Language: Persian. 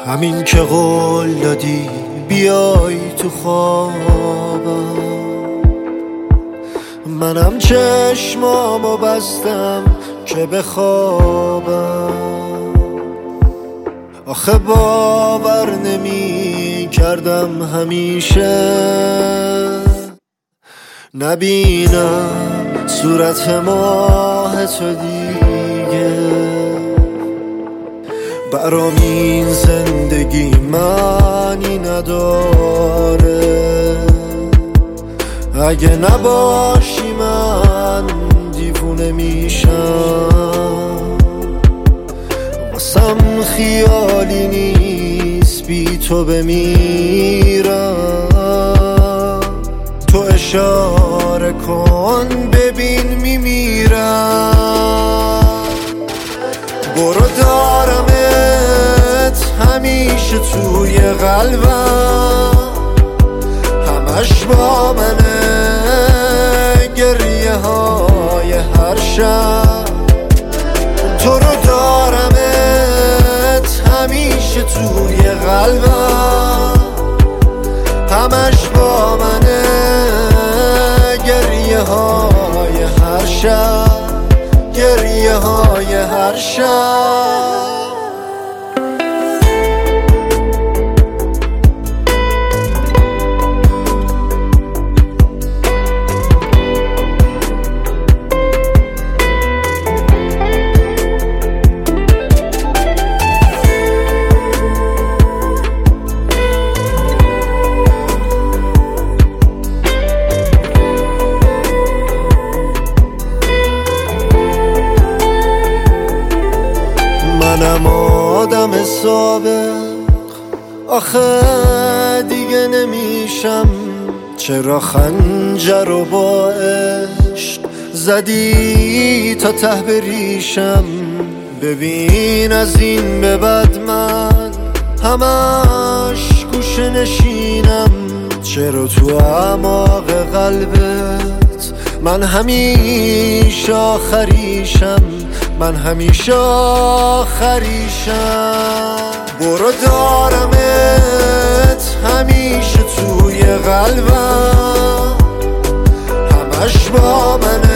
همین که قول دادی بیای تو خوابم، منم چشمامو بستم که بخوابم. آخه باور نمی کردم همیشه نبینم صورت ماه تو دیگه. برام این زندگی معنی نداره، اگه نباشی من دیوونه میشم. واسم خیالی نیست بی تو بمیرم، تو اشاره کن ببین میمیرم. برو دارمت همیشه توی قلبم، همش با منه گریه های هر شب. تو رو دارمت همیشه توی قلبم، همش با منه گریه های هر شب، گریه های هر شب. منم آدم سابق، آخه دیگه نمیشم. چرا خنجر رو با عشق زدی تا ته بریشم؟ ببین از این به بعد من همش گوشه نشینم. چرا تو اعماق قلبت من همیشه آخریشم، من همیشه آخریشم. برو دارمت همیشه توی قلبم، همش با من